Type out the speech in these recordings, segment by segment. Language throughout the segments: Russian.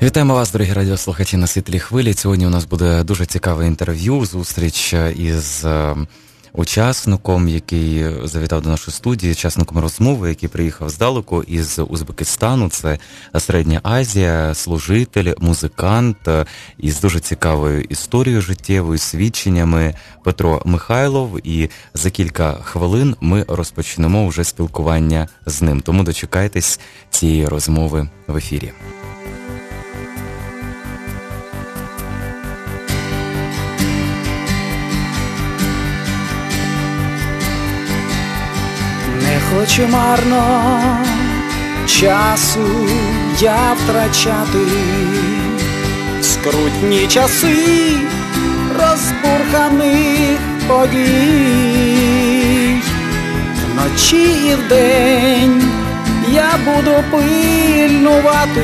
Вітаємо вас, дорогі радіослухачі, на світлій хвилі. Сьогодні у нас буде дуже цікаве інтерв'ю, зустріч із учасником, який завітав до нашої студії, учасником розмови, який приїхав здалеку із Узбекистану. Це Середня Азія, служитель, музикант із дуже цікавою історією життєвою, свідченнями Петро Михайлов. І за кілька хвилин ми розпочнемо вже спілкування з ним. Тому дочекайтесь цієї розмови в ефірі. Хочу марно часу я втрачати, скрутні часи розбурханих подій. Вночі і вдень я буду пильнувати,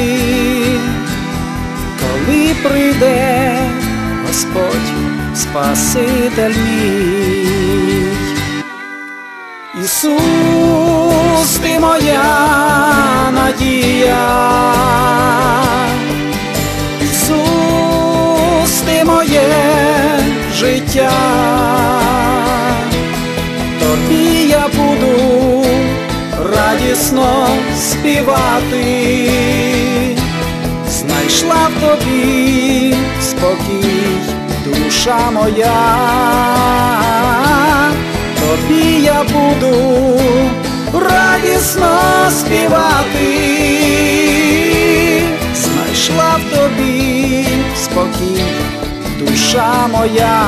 коли прийде Господь Спаситель мій. Ісус, ти моя надія, Ісус, ти моє життя, тобі я буду радісно співати, знайшла в тобі спокій, душа моя. Тобі я буду радісно співати, знайшла в тобі спокій, душа моя.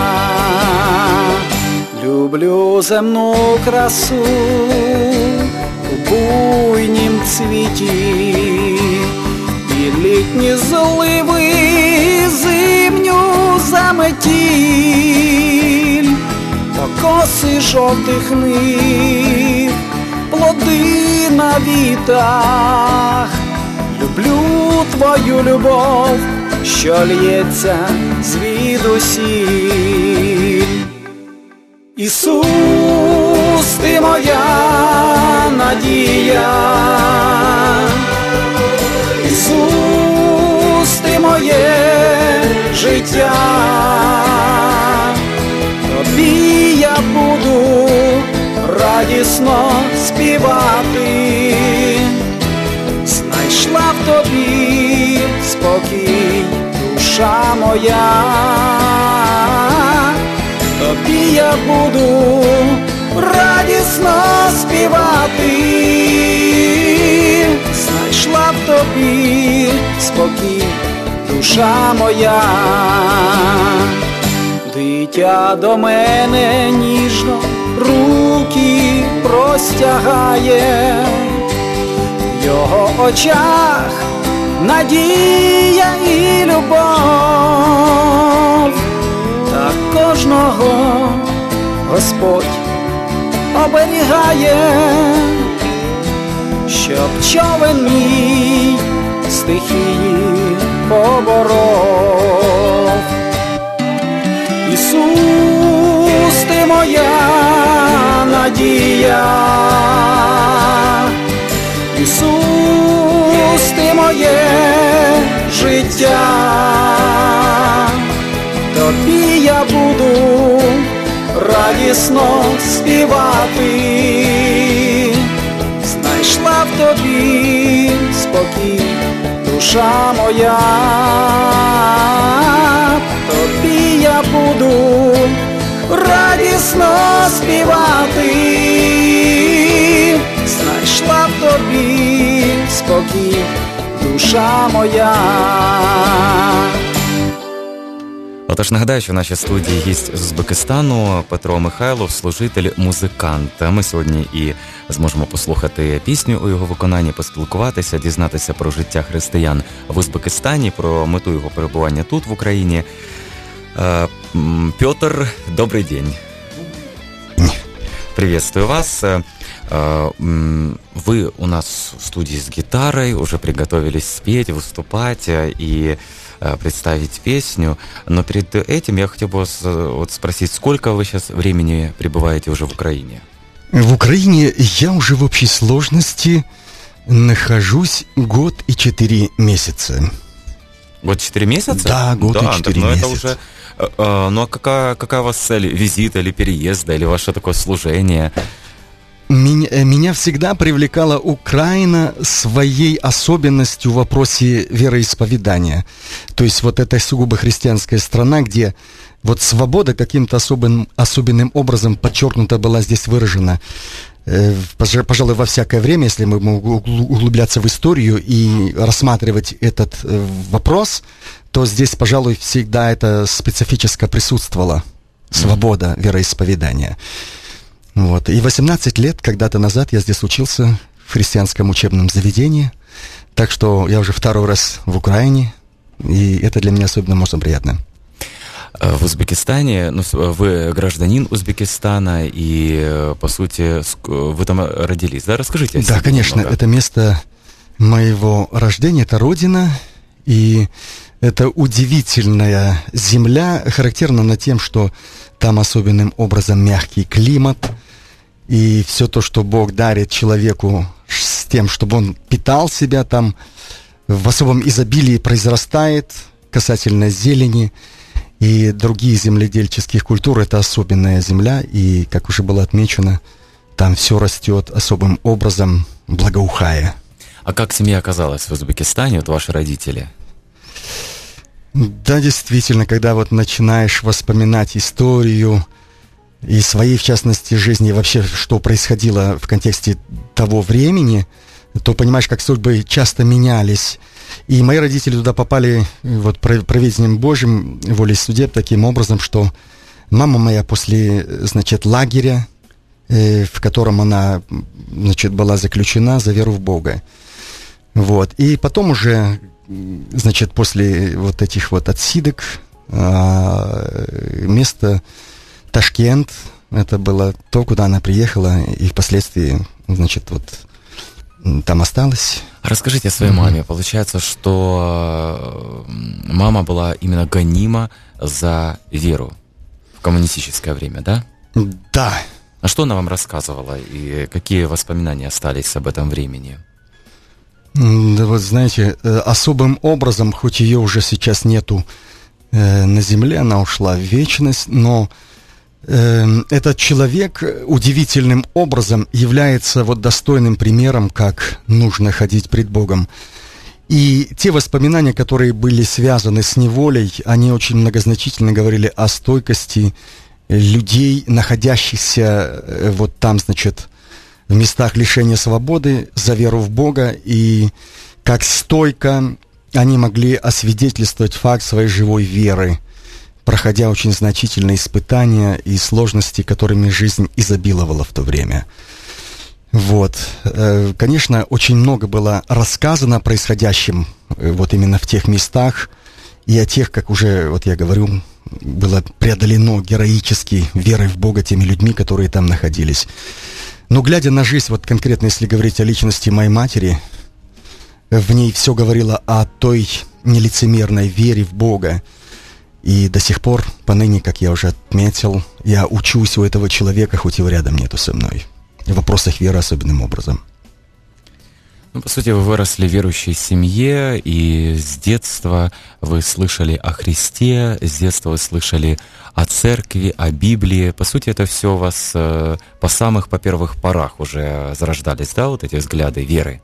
Люблю земну красу у буйнім цвіті, і літні зливи, зимню заметіль. Покоси жовтих нив, плоди на вітах. Люблю твою любов, що лється звідусіль. Ісус, ти моя надія, Ісус, ти моє життя. Тобі я буду радісно співати, знайшла в тобі спокій, душа моя. Тобі я буду радісно співати, знайшла в тобі спокій, душа моя. Дитя до мене ніжно руки простягає, в його очах надія і любов. Та кожного Господь оберігає, щоб човен мій стихії поборов. Ісус, ти моя надія, Ісус, ти моє життя. Тобі я буду радісно співати, знайшла в тобі спокій, душа моя. Тобі я буду радісно співати, знайшла в тобі спокій, душа моя. Отож, нагадаю, що в нашій студії гість з Узбекистану Петро Михайлов, служитель, музикант. Ми сьогодні і зможемо послухати пісню у його виконанні, поспілкуватися, дізнатися про життя християн в Узбекистані, про мету його перебування тут, в Україні. Петр, добрый день. Приветствую вас. Вы у нас в студии с гитарой, уже приготовились спеть, выступать и представить песню. Но перед этим я хотел бы вас спросить, сколько вы сейчас времени пребываете уже в Украине? В Украине я уже в общей сложности нахожусь 1 год и 4 месяца. Год 4 месяца? Да, год и 4 месяца. Это уже... Ну, а какая у вас цель? Визита или переезда, или ваше такое служение? Меня всегда привлекала Украина своей особенностью в вопросе вероисповедания. То есть вот эта сугубо христианская страна, где вот свобода каким-то особенным образом подчеркнута была здесь выражена. Пожалуй, во всякое время, если мы можем углубляться в историю и рассматривать этот вопрос, то здесь, пожалуй, всегда это специфически присутствовало. Свобода вероисповедания. Вот. И 18 лет когда-то назад я здесь учился в христианском учебном заведении, так что я уже второй раз в Украине, и это для меня особенно приятно. В Узбекистане, ну, вы гражданин Узбекистана, и, по сути, вы там родились, да? Расскажите о себе. Да, конечно, немного. это место моего рождения, это родина, и это удивительная земля, характерна тем, что там особенным образом мягкий климат, и все то, что Бог дарит человеку с тем, чтобы он питал себя там, в особом изобилии произрастает касательно зелени и другие земледельческих культур. Это особенная земля, и, как уже было отмечено, там все растет особым образом, благоухая. А как семья оказалась в Узбекистане, вот ваши родители? Да, действительно, когда вот начинаешь вспоминать историю и своей, в частности, жизни, и вообще, что происходило в контексте того времени, то понимаешь, как судьбы часто менялись. И мои родители туда попали вот провидением Божьим, волей судеб, таким образом, что мама моя после, значит, лагеря, в котором она, значит, была заключена за веру в Бога. Вот. И потом уже, значит, после вот этих вот отсидок, место Ташкент, это было то, куда она приехала, и впоследствии, значит, вот там осталась. Расскажите о своей маме. Получается, что мама была именно гонима за веру в коммунистическое время, да? Да. А что она вам рассказывала, и какие воспоминания остались об этом времени? Да вот, знаете, особым образом, хоть ее уже сейчас нету на земле, она ушла в вечность, но этот человек удивительным образом является вот достойным примером, как нужно ходить пред Богом. И те воспоминания, которые были связаны с неволей, они очень многозначительно говорили о стойкости людей, находящихся вот там, значит, в местах лишения свободы за веру в Бога, и как стойко они могли освидетельствовать факт своей живой веры, проходя очень значительные испытания и сложности, которыми жизнь изобиловала в то время. Вот. Конечно, очень много было рассказано о происходящем вот именно в тех местах, и о тех, как уже, вот я говорю, было преодолено героически верой в Бога теми людьми, которые там находились. Но глядя на жизнь, вот конкретно, если говорить о личности моей матери, в ней все говорило о той нелицемерной вере в Бога. И до сих пор, поныне, как я уже отметил, я учусь у этого человека, хоть его рядом нету со мной. В вопросах веры особенным образом. Ну, по сути, вы выросли в верующей семье, и с детства вы слышали о Христе, с детства вы слышали о церкви, о Библии. По сути, это все у вас по первых порах уже зарождались, да, вот эти взгляды веры?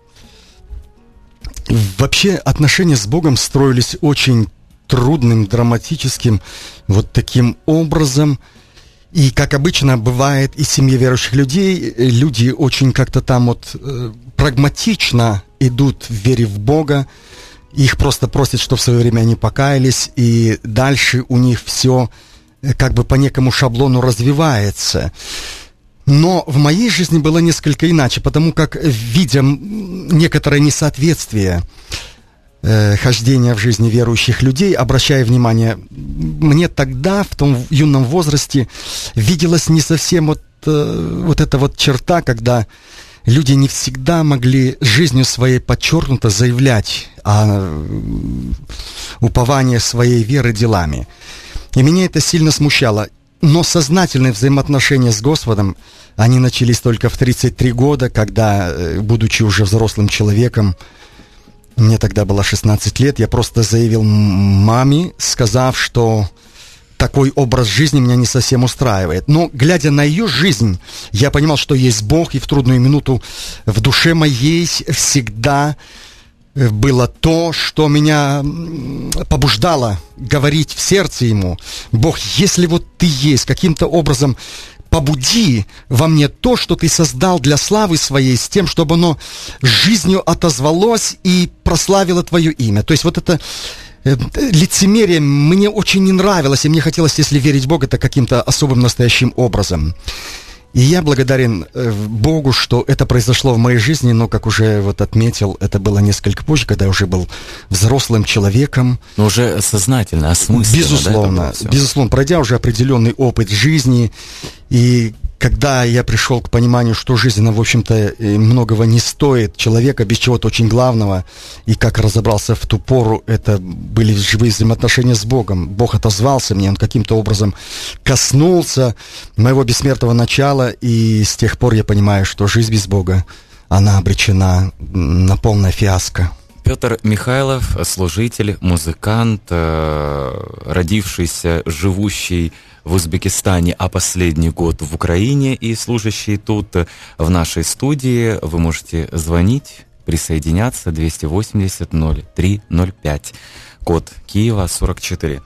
Вообще, отношения с Богом строились очень трудным, драматическим, вот таким образом. И, как обычно бывает и в семье верующих людей, люди очень как-то там вот прагматично идут в вере в Бога. Их просто просят, чтобы в свое время они покаялись, и дальше у них все как бы по некому шаблону развивается. Но в моей жизни было несколько иначе, потому как, видя некоторое несоответствие хождения в жизни верующих людей, обращая внимание, мне тогда, в том юном возрасте, виделась не совсем вот эта вот черта, когда люди не всегда могли жизнью своей подчеркнуто заявлять о уповании своей веры делами. И меня это сильно смущало. Но сознательные взаимоотношения с Господом, они начались только в 33 года, когда, будучи уже взрослым человеком, мне тогда было 16 лет, я просто заявил маме, сказав, что такой образ жизни меня не совсем устраивает. Но, глядя на ее жизнь, я понимал, что есть Бог, и в трудную минуту в душе моей всегда было то, что меня побуждало говорить в сердце Ему: Бог, если вот Ты есть, каким-то образом побуди во мне то, что Ты создал для славы Своей, с тем, чтобы оно жизнью отозвалось и прославило Твое имя. То есть вот это лицемерие мне очень не нравилось, и мне хотелось, если верить в Бога, это каким-то особым настоящим образом. И я благодарен Богу, что это произошло в моей жизни, но, как уже вот отметил, это было несколько позже, когда я уже был взрослым человеком. Но уже сознательно, осмысленно. Безусловно, да, безусловно, пройдя уже определенный опыт жизни, и когда я пришел к пониманию, что жизнь, она, в общем-то, многого не стоит, человека без чего-то очень главного, и как разобрался в ту пору, это были живые взаимоотношения с Богом. Бог отозвался мне, Он каким-то образом коснулся моего бессмертного начала, и с тех пор я понимаю, что жизнь без Бога, она обречена на полное фиаско. Петр Михайлов, служитель, музыкант, родившийся, живущий в Узбекистане, а последний год в Украине и служащий тут в нашей студии. Вы можете звонить, присоединяться, 280-03-05, код Киева 44.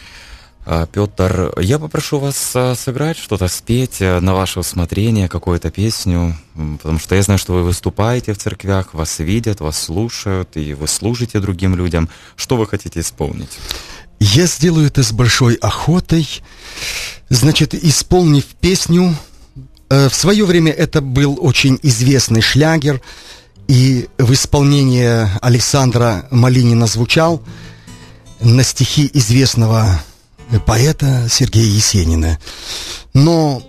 Петр, я попрошу вас сыграть что-то, спеть на ваше усмотрение, какую-то песню, потому что я знаю, что вы выступаете в церквях, вас видят, вас слушают, и вы служите другим людям. Что вы хотите исполнить? Я сделаю это с большой охотой. Значит, исполнив песню, в свое время это был очень известный шлягер, и в исполнении Александра Малинина звучал на стихи известного поэта Сергея Есенина. Но,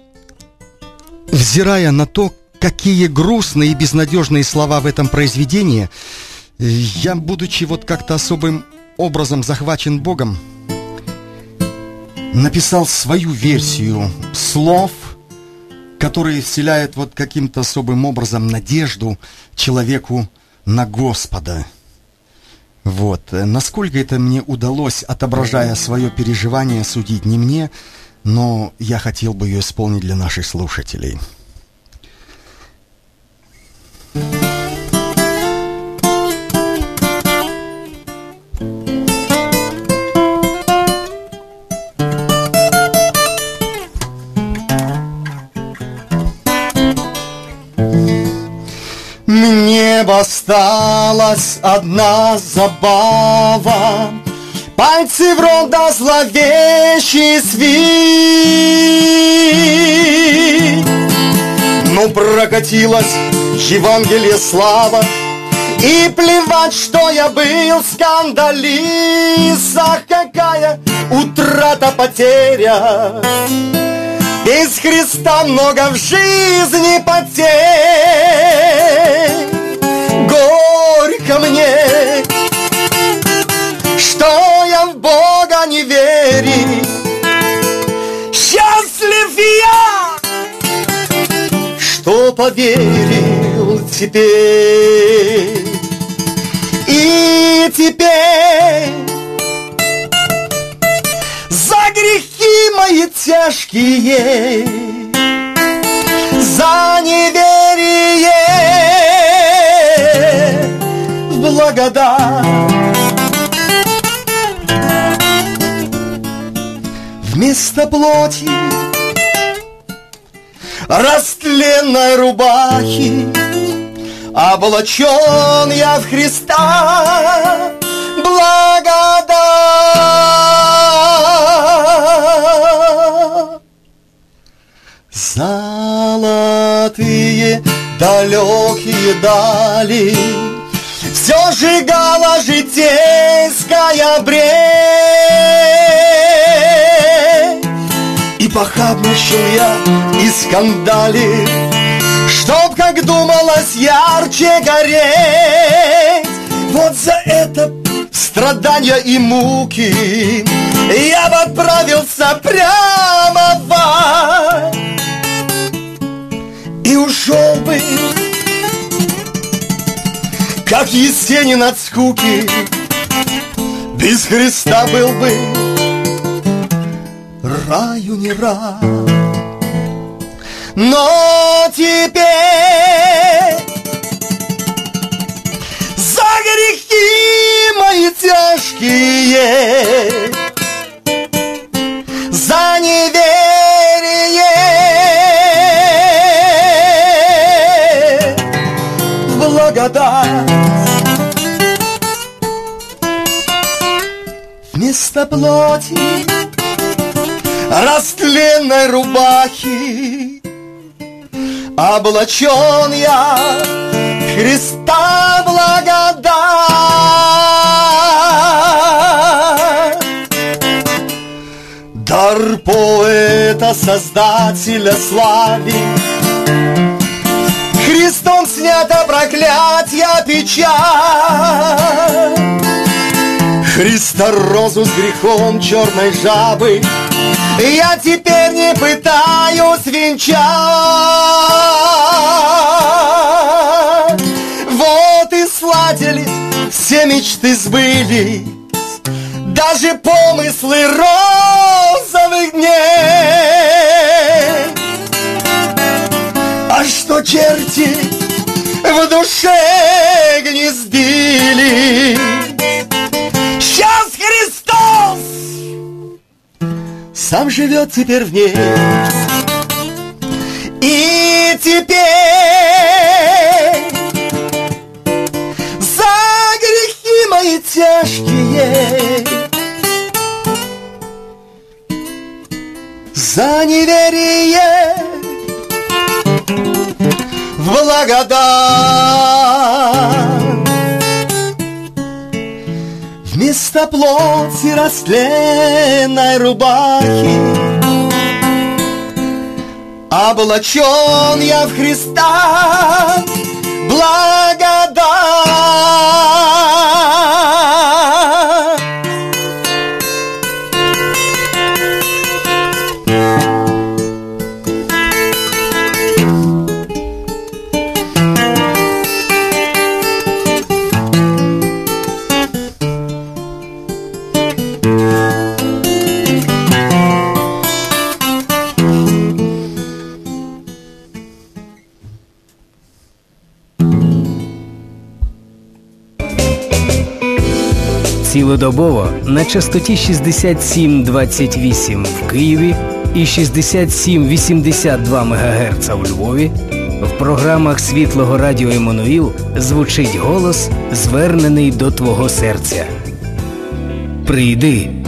взирая на то, какие грустные и безнадежные слова в этом произведении, я, будучи вот как-то особым образом захвачен Богом, написал свою версию слов, которые вселяют вот каким-то особым образом надежду человеку на Господа. Вот. Насколько это мне удалось, отображая свое переживание, судить не мне, но я хотел бы ее исполнить для наших слушателей. Мне осталась одна забава, пальцы в рот да зловещий свист. Ну, прокатилась Евангелие слава, и плевать, что я был скандалист. Ах, какая утрата, потеря! Без Христа много в жизни потерь. Горько мне, что я в Бога не верю. Счастлив я, что поверил теперь. И теперь за грехи мои тяжкие, за неверие в благодать, вместо плоти растленной рубахи облачен я в Христа благодать. Золотые далекие дали все сжигала житейская брень, и похабничал я и скандалил, чтоб, как думалось, ярче гореть. Вот за это страдания и муки я бы отправился прямо в ад и ушел бы, как из тени над скуки. Без Христа был бы раю не рад. Но теперь за грехи мои тяжкие, за неверие в благодать вместо плоти растленной рубахи облачен я в Христа благодать. Дар поэта, создателя славы, Христом снято проклятие, печаль. Христа розу с грехом черной жабы я теперь не пытаюсь венчать. Вот и сладили, все мечты сбылись, даже помыслы розовых дней. А что черти в душе гнездились, сейчас Христос сам живет теперь в ней. И теперь за грехи мои тяжкие, за неверие в благодать вместо плоти растленной рубахи облачен я в Христа благодать. Цілодобово на частоті 67,28 в Києві і 67,82 МГц у Львові в програмах Світлого радіо Еммануїл звучить голос, звернений до твого серця. Прийди.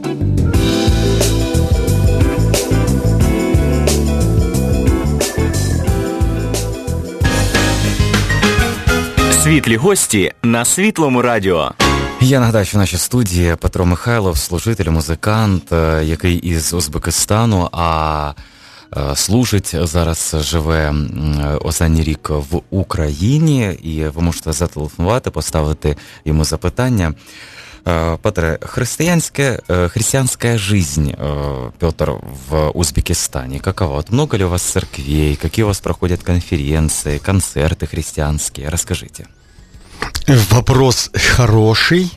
Світлі гості на Світлому радіо. Я нагадаю, що в нашій студії Петро Михайлов, служитель, музикант, який із Узбекистану, а служить зараз, живе останній рік в Україні, і ви можете зателефонувати, поставити йому запитання. Петре, христианская жизнь, Петр, в Узбекистане, какова? Вот много ли у вас церквей, какие у вас проходят конференции, концерты христианские? Расскажите. Вопрос хороший.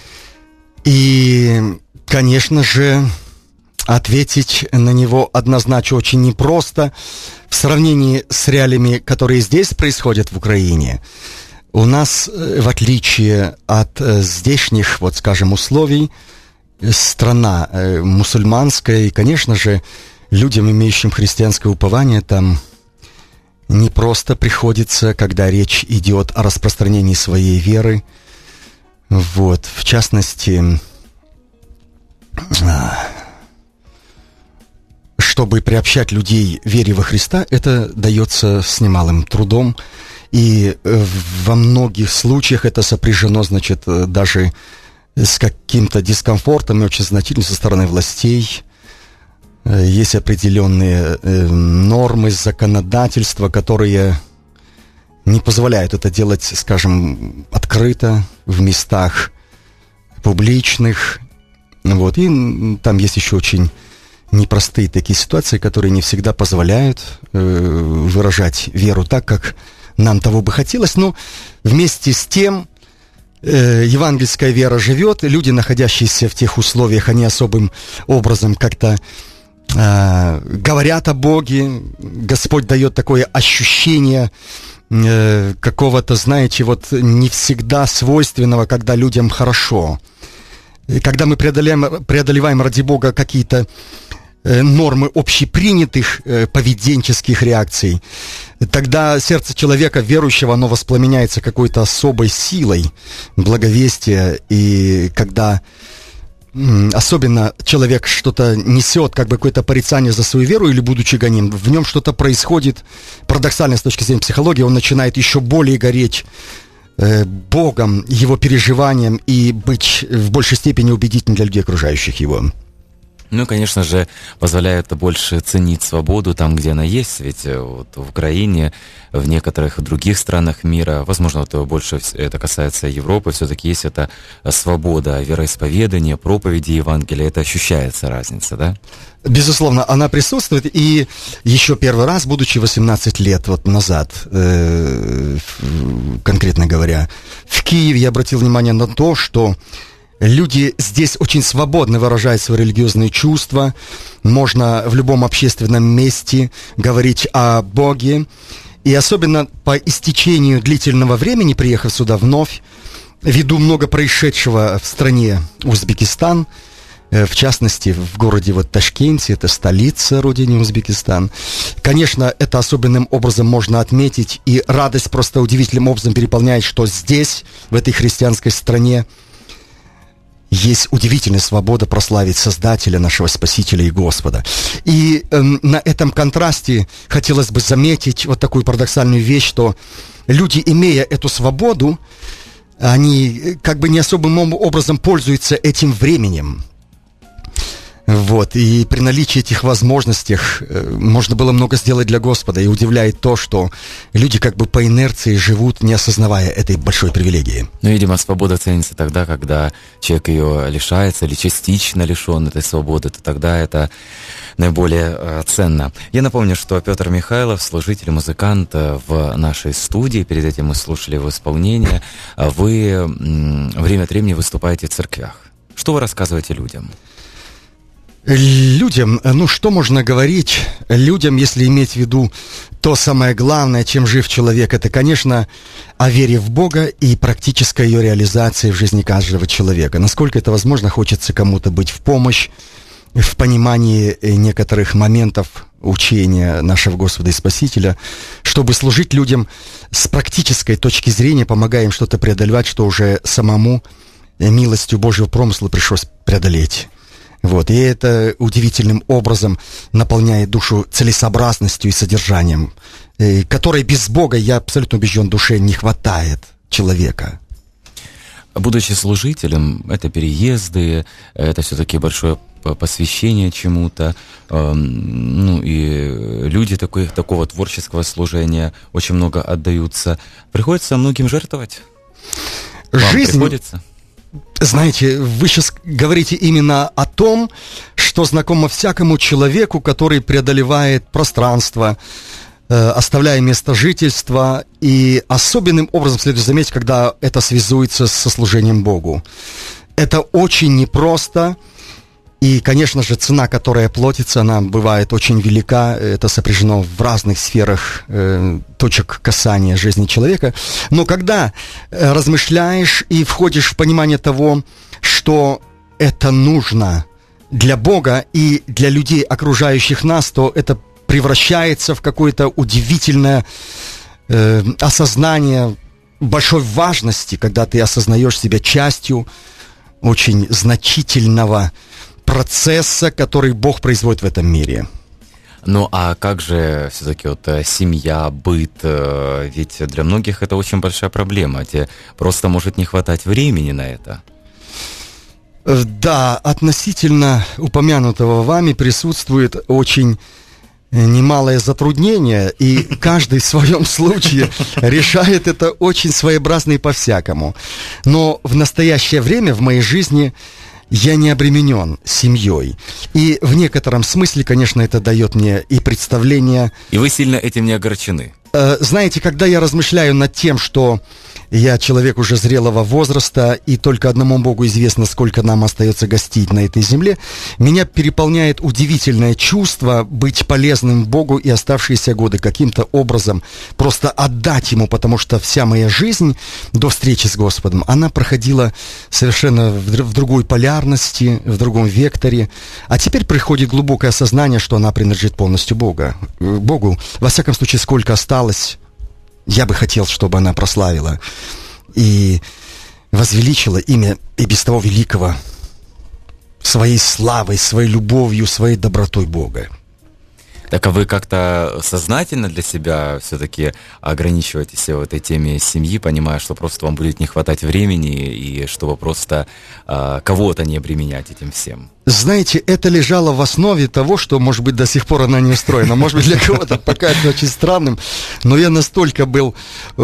И, конечно же, ответить на него однозначно очень непросто. В сравнении с реалиями, которые здесь происходят в Украине, у нас, в отличие от здешних, вот скажем, условий, страна мусульманская, и, конечно же, людям, имеющим христианское упование, там не просто приходится, когда речь идет о распространении своей веры. Вот, в частности, чтобы приобщать людей вере во Христа, это дается с немалым трудом. И во многих случаях это сопряжено, значит, даже с каким-то дискомфортом и очень значительным со стороны властей. Есть определенные нормы законодательства, которые не позволяют это делать, скажем, открыто, в местах публичных. Вот. И там есть еще очень непростые такие ситуации, которые не всегда позволяют выражать веру так, как нам того бы хотелось. Но вместе с тем евангельская вера живет, люди, находящиеся в тех условиях, они особым образом как-то говорят о Боге. Господь дает такое ощущение какого-то, знаете, вот не всегда свойственного, когда людям хорошо. Когда мы преодолеваем ради Бога какие-то нормы общепринятых поведенческих реакций, тогда сердце человека верующего, оно воспламеняется какой-то особой силой благовестия, и когда особенно человек что-то несет, как бы какое-то порицание за свою веру или будучи гоним, в нем что-то происходит, парадоксально с точки зрения психологии, он начинает еще более гореть Богом, его переживанием и быть в большей степени убедительным для людей, окружающих его. Ну, конечно же, позволяет больше ценить свободу там, где она есть. Ведь вот в Украине, в некоторых других странах мира, возможно, вот больше это касается Европы, все-таки есть эта свобода вероисповедания, проповеди Евангелия. Это ощущается разница, да? Безусловно, она присутствует. И еще первый раз, будучи 18 лет вот назад, конкретно говоря, в Киеве, я обратил внимание на то, что люди здесь очень свободно выражают свои религиозные чувства. Можно в любом общественном месте говорить о Боге. И особенно по истечению длительного времени, приехав сюда вновь, ввиду много происшедшего в стране Узбекистан, в частности, в городе вот Ташкенте, это столица родины Узбекистан. Конечно, это особенным образом можно отметить, и радость просто удивительным образом переполняет, что здесь, в этой христианской стране, есть удивительная свобода прославить Создателя, нашего Спасителя и Господа. И на этом контрасте хотелось бы заметить вот такую парадоксальную вещь, что люди, имея эту свободу, они как бы не особым образом пользуются этим временем. Вот, и при наличии этих возможностей можно было много сделать для Господа. И удивляет то, что люди как бы по инерции живут, не осознавая этой большой привилегии. Ну, видимо, свобода ценится тогда, когда человек ее лишается или частично лишен этой свободы, то тогда это наиболее ценно. Я напомню, что Петр Михайлов, служитель, музыкант в нашей студии. Перед этим мы слушали его исполнение. Вы время от времени выступаете в церквях. Что вы рассказываете людям? Людям, ну что можно говорить людям, если иметь в виду то самое главное, чем жив человек, это, конечно, о вере в Бога и практической ее реализации в жизни каждого человека. Насколько это возможно, хочется кому-то быть в помощь, в понимании некоторых моментов учения нашего Господа и Спасителя, чтобы служить людям с практической точки зрения, помогая им что-то преодолевать, что уже самому милостью Божьего промысла пришлось преодолеть. Вот, и это удивительным образом наполняет душу целесообразностью и содержанием, которой без Бога, я абсолютно убежден, душе не хватает человека. Будучи служителем, это переезды, это все-таки большое посвящение чему-то, ну и люди такого творческого служения очень много отдаются. Приходится многим жертвовать? Вам приходится? Знаете, вы сейчас говорите именно о том, что знакомо всякому человеку, который преодолевает пространство, оставляя место жительства, и особенным образом следует заметить, когда это связуется со служением Богу. Это очень непросто, и, конечно же, цена, которая платится, она бывает очень велика, это сопряжено в разных сферах точек касания жизни человека. Но когда размышляешь и входишь в понимание того, что это нужно для Бога и для людей, окружающих нас, то это превращается в какое-то удивительное осознание большой важности, когда ты осознаешь себя частью очень значительного процесса, который Бог производит в этом мире. Ну, а как же все-таки вот семья, быт? Ведь для многих это очень большая проблема. Тебе просто может не хватать времени на это. Да, относительно упомянутого вами присутствует очень немалое затруднение, и каждый в своем случае решает это очень своеобразно и по-всякому. Но в настоящее время в моей жизни я не обременен семьей. И в некотором смысле, конечно, это дает мне и представление... И вы сильно этим не огорчены? Знаете, когда я размышляю над тем, что я человек уже зрелого возраста, и только одному Богу известно, сколько нам остается гостить на этой земле, меня переполняет удивительное чувство быть полезным Богу и оставшиеся годы каким-то образом просто отдать Ему, потому что вся моя жизнь до встречи с Господом, она проходила совершенно в другой полярности, в другом векторе, а теперь приходит глубокое осознание, что она принадлежит полностью Богу. Во всяком случае, сколько осталось, я бы хотел, чтобы она прославила и возвеличила имя и без того великого своей славой, своей любовью, своей добротой Бога. Так, а вы как-то сознательно для себя все-таки ограничиваетесь в этой теме семьи, понимая, что просто вам будет не хватать времени, и чтобы просто кого-то не обременять этим всем? Знаете, это лежало в основе того, что, может быть, до сих пор она не устроена. Может быть, для кого-то покажется очень странным, но я настолько был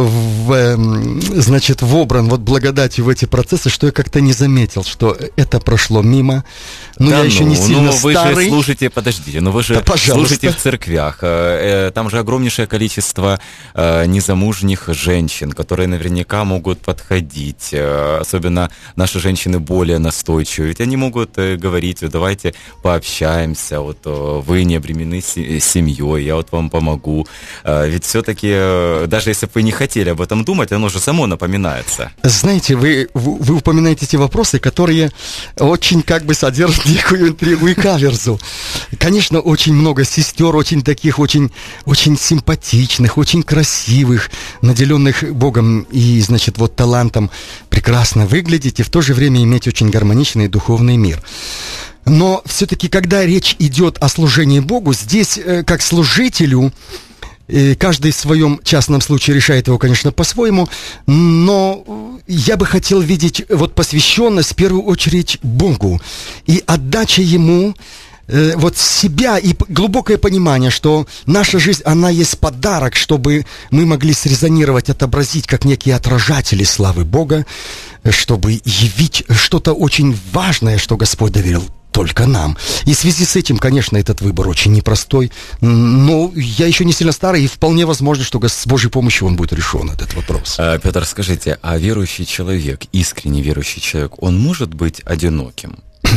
вобран вот благодатью в эти процессы, что я как-то не заметил, что это прошло мимо. Но я еще не сильно старый. Вы же служите, подождите, но вы же служите в церквях. Там же огромнейшее количество незамужних женщин, которые наверняка могут подходить. Особенно наши женщины более настойчивые. Ведь они могут говорить: давайте пообщаемся, вот вы не обременены семьей, я вот вам помогу. Ведь все-таки, даже если бы вы не хотели об этом думать, оно же само напоминается. Знаете, вы упоминаете эти вопросы, которые очень как бы содержат некую интригу и каверзу. Конечно, очень много сестер, очень таких, очень симпатичных, очень красивых, наделенных Богом и, значит, вот талантом прекрасно выглядеть и в то же время иметь очень гармоничный духовный мир. Но все-таки, когда речь идет о служении Богу, здесь, как служителю, каждый в своем частном случае решает его, конечно, по-своему, но я бы хотел видеть вот посвященность в первую очередь Богу и отдача Ему вот себя и глубокое понимание, что наша жизнь, она есть подарок, чтобы мы могли срезонировать, отобразить как некие отражатели славы Бога, чтобы явить что-то очень важное, что Господь доверил только нам. И в связи с этим, конечно, этот выбор очень непростой, но я еще не сильно старый, и вполне возможно, что с Божьей помощью он будет решен, этот вопрос. Петр, скажите, а верующий человек, искренне верующий человек, он может быть одиноким?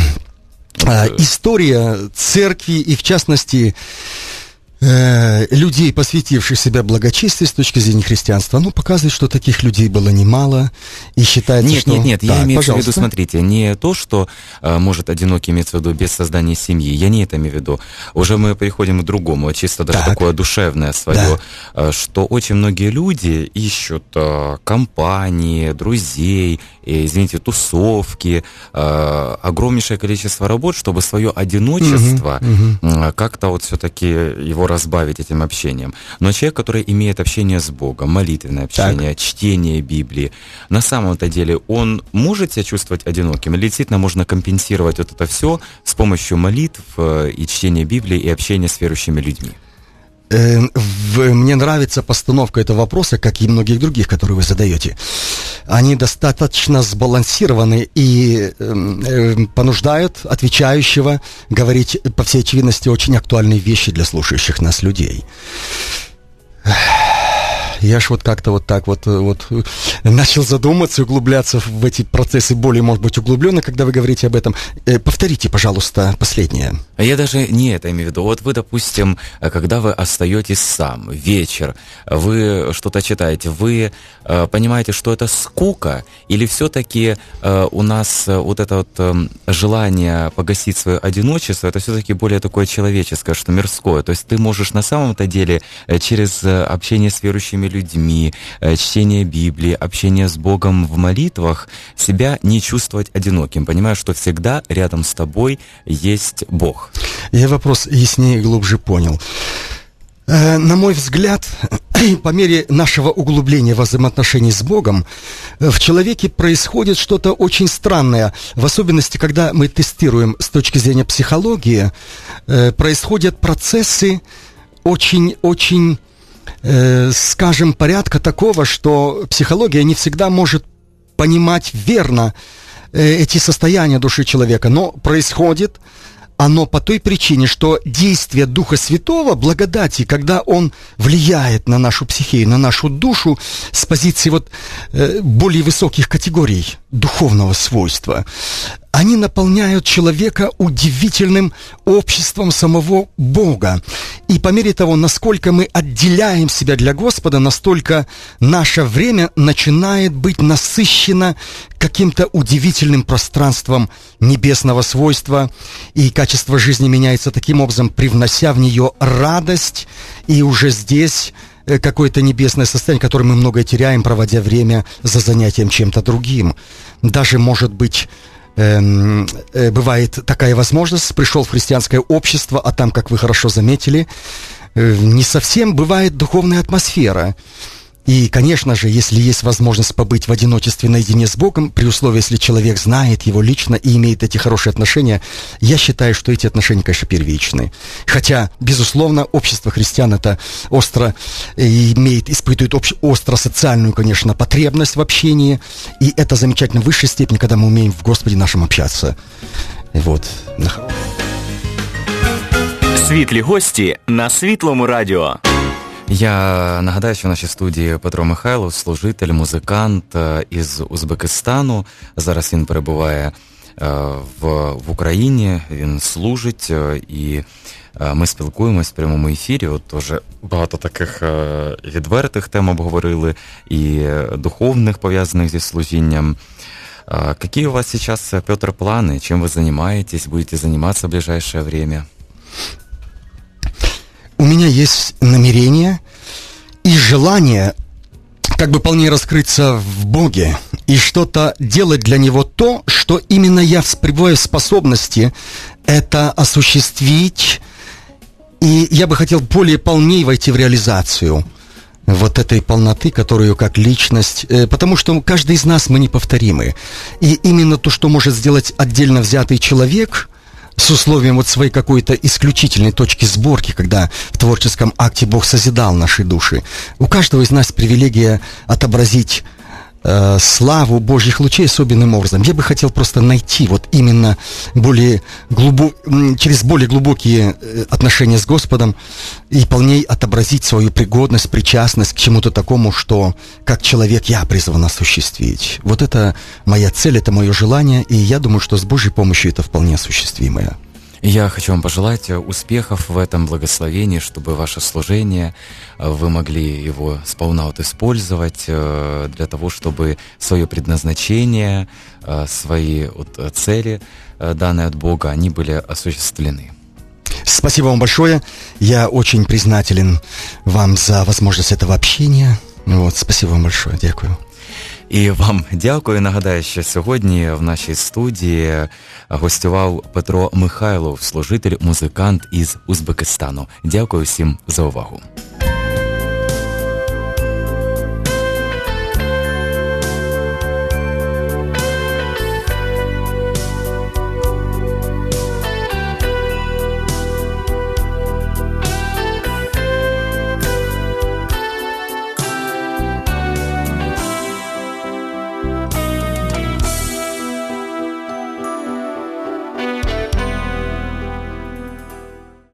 История церкви и, в частности, людей, посвятивших себя благочестию с точки зрения христианства, показывает, что таких людей было немало, и считается, что... Нет, я имею в виду, смотрите, не то, что может одинокий имеется в виду без создания семьи, я не это имею в виду. Уже мы переходим к другому, чисто даже такое душевное свое, что очень многие люди ищут компании, друзей, извините, тусовки, огромнейшее количество работ, чтобы свое одиночество как-то вот все-таки его разбавить этим общением. Но человек, который имеет общение с Богом, молитвенное общение, чтение Библии, на самом-то деле он может себя чувствовать одиноким? Или действительно можно компенсировать вот это все с помощью молитв и чтения Библии и общения с верующими людьми? Мне нравится постановка этого вопроса, как и многих других, которые вы задаете. Они достаточно сбалансированы и понуждают отвечающего говорить, по всей очевидности, очень актуальные вещи для слушающих нас людей. Я ж вот как-то вот так вот начал задуматься, углубляться в эти процессы более, может быть, углубленно, когда вы говорите об этом. Повторите, пожалуйста, последнее. Я даже не это имею в виду. Вот вы, допустим, когда вы остаетесь сам, вечер, вы что-то читаете, вы понимаете, что это скука, или все-таки у нас вот это вот желание погасить свое одиночество, это все-таки более такое человеческое, что мирское. То есть ты можешь на самом-то деле через общение с верующими людьми, чтение Библии, общение с Богом в молитвах себя не чувствовать одиноким, понимая, что всегда рядом с тобой есть Бог. Я вопрос яснее и глубже понял. На мой взгляд, по мере нашего углубления во взаимоотношений с Богом, в человеке происходит что-то очень странное. В особенности, когда мы тестируем с точки зрения психологии, происходят процессы очень, скажем, порядка такого, что психология не всегда может понимать верно эти состояния души человека. Но происходит оно по той причине, что действие Духа Святого, благодати, когда Он влияет на нашу психею, на нашу душу с позиции более высоких категорий духовного свойства, они наполняют человека удивительным обществом самого Бога. И по мере того, насколько мы отделяем себя для Господа, настолько наше время начинает быть насыщено каким-то удивительным пространством небесного свойства, и качество жизни меняется таким образом, привнося в нее радость, и уже здесь какое-то небесное состояние, которое мы многое теряем, проводя время за занятием чем-то другим. Даже, может быть, бывает такая возможность, пришел в христианское общество, а там, как вы хорошо заметили, не совсем бывает духовная атмосфера. И, конечно же, если есть возможность побыть в одиночестве наедине с Богом, при условии, если человек знает Его лично и имеет эти хорошие отношения, я считаю, что эти отношения, конечно, первичны. Хотя, безусловно, общество христиан это испытывает остро социальную, конечно, потребность в общении, и это замечательно в высшей степени, когда мы умеем в Господе нашем общаться. Світлі гості на Світлому радіо. Я нагадаю, що в нашій студії Петро Михайлов, служитель, музикант із Узбекистану. Зараз він перебуває в Україні, він служить, і ми спілкуємось в прямому ефірі. Тож багато таких відвертих тем обговорили, і духовних, пов'язаних зі служінням. Какие у вас сейчас, Петр, планы? Чем вы занимаетесь? Будете заниматься в ближайшее время? У меня есть намерение и желание как бы полнее раскрыться в Боге и что-то делать для Него то, что именно я пребываю в способности это осуществить, и я бы хотел более полнее войти в реализацию вот этой полноты, которую как личность, потому что каждый из нас мы неповторимы, и именно то, что может сделать отдельно взятый человек с условием своей какой-то исключительной точки сборки, когда в творческом акте Бог созидал наши души. У каждого из нас привилегия отобразить славу Божьих лучей особенным образом. Я бы хотел просто найти именно через более глубокие отношения с Господом и полней отобразить свою пригодность, причастность к чему-то такому, что как человек я призван осуществить. Это моя цель, это мое желание, и я думаю, что с Божьей помощью это вполне осуществимое. Я хочу вам пожелать успехов в этом благословении, чтобы ваше служение, вы могли его сполна использовать для того, чтобы свое предназначение, свои цели, данные от Бога, они были осуществлены. Спасибо вам большое. Я очень признателен вам за возможность этого общения. Спасибо вам большое. Дякую. І вам дякую. Нагадаю, що сьогодні в нашій студії гостював Петро Михайлов, служитель, музикант із Узбекистану. Дякую всім за увагу.